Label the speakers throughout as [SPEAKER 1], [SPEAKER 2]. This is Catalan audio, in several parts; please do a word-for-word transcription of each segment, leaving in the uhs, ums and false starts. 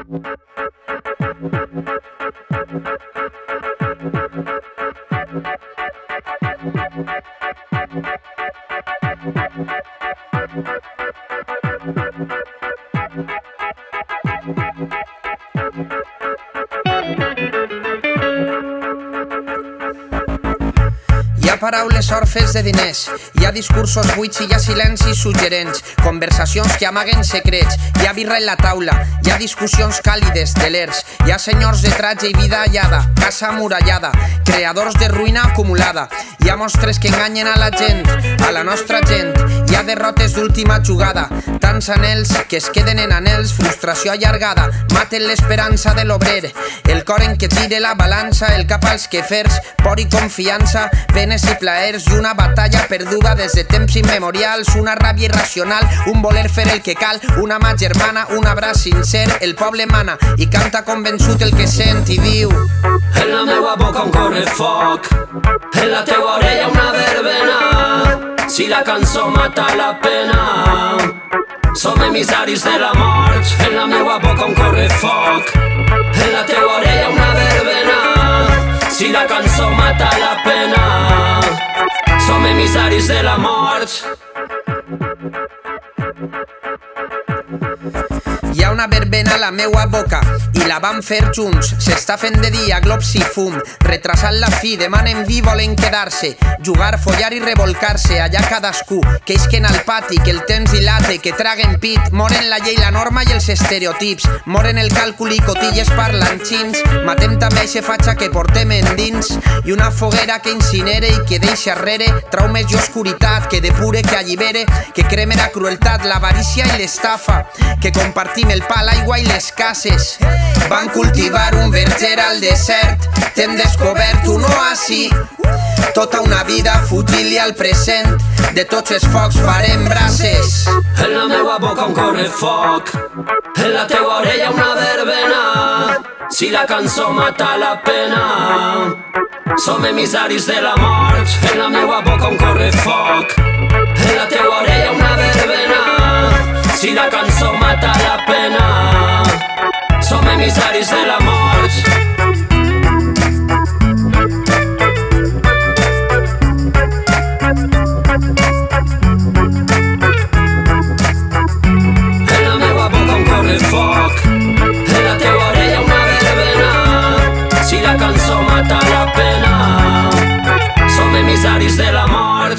[SPEAKER 1] Hi ha paraules orfes de diners, hi ha discursos buits i hi ha silencis suggerents, conversacions que amaguen secrets, hi ha birra en la taula, hi ha discussions càlides, telers, hi ha senyors de tratge i vida hallada, casa amurallada, creadors de ruïna acumulada, hi ha mostres que enganyen a la gent, a la nostra gent, hi ha derrotes d'última jugada, tants anels que es queden en anels, frustració allargada, maten l'esperança de l'obrer, el cor en què tire la balança, el cap als quefers, por i confiança, penes i plaers i una batalla perduda des de temps immemorials, una ràbia irracional, un voler fer el que cal, una mà germana, un abraç sincer, el poble mana i canta convençut el que sent i diu:
[SPEAKER 2] en la meua boca un corre foc, en la teua orella una verbena, si la cançó mata la pena, som emissaris de la mort. En la meua boca un corre foc, en la teua orella una verbena, si la cançó mata la pena, som emissaris de la mort.
[SPEAKER 1] Hi ha una verbena a la meua boca i la vam fer junts. S'està fent de dia, globs i fum, retrasant la fi, demanen vi, volen quedar-se, jugar, follar i revolcar-se. Allà cadascú, que isquen al pati, que el temps dilate, que traguen pit, moren la llei, la norma i els estereotips, moren el càlcul i cotilles parlanxins, matem també eixe fatxa que portem endins i una foguera que incinere i que deixa arrere traumes i oscuritat, que depure, que allibere, que creme la crueltat, l'avarícia i l'estafa, que compartim el pa, l'aigua i les cases. Van cultivar un verger al desert, t'hem descobert un oasi, tota una vida fugint-li al present, de tots els focs farem braces.
[SPEAKER 2] En la meua boca un corre foc, en la teua orella una verbena, si la cançó mata la pena, som emissaris de la mort. En la meua boca un corre foc, en la teua orella una verbena, si la cançó mata la pena, som emissaris de la mort. En la meua boca un corre foc, en la teua orella una verbena, si la cançó mata la pena, som emissaris de la mort.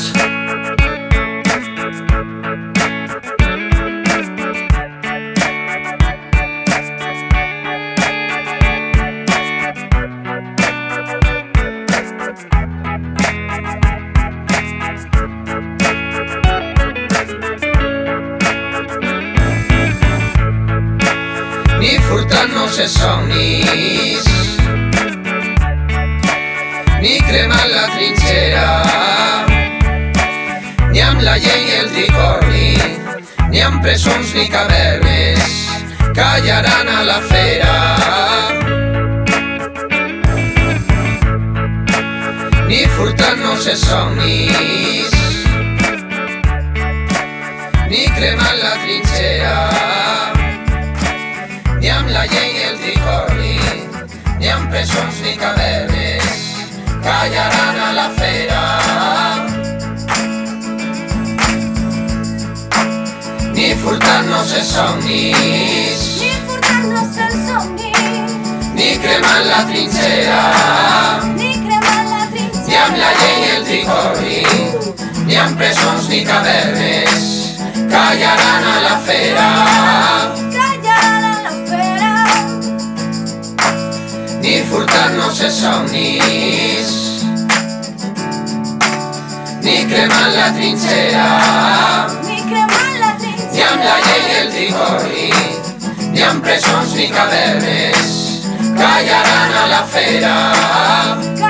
[SPEAKER 1] Ni furtant-nos els somnis, ni cremant la trinxera, ni amb la llei i el tricorni, ni amb presons ni cavernes, callaran a la fera. Ni furtant-nos els somnis, ni cremant la trinxera, ni amb la llei ni el tricorni, ni amb presons ni cavernes, callaran a la fera. Ni furtant-nos els somnis,
[SPEAKER 3] ni furtant-nos els somnis,
[SPEAKER 1] ni cremant la trinxera,
[SPEAKER 3] ni cremant la trinxera,
[SPEAKER 1] ni amb la llei ni el tricorni, ni amb presons ni cavernes, callaran a la fera. Ni furtant-nos els somnis, ni cremant la trinxera,
[SPEAKER 3] ni cremant la trinxera,
[SPEAKER 1] ni amb la llei ni el tricorni, ni amb presons ni cavernes, callaran a la fera.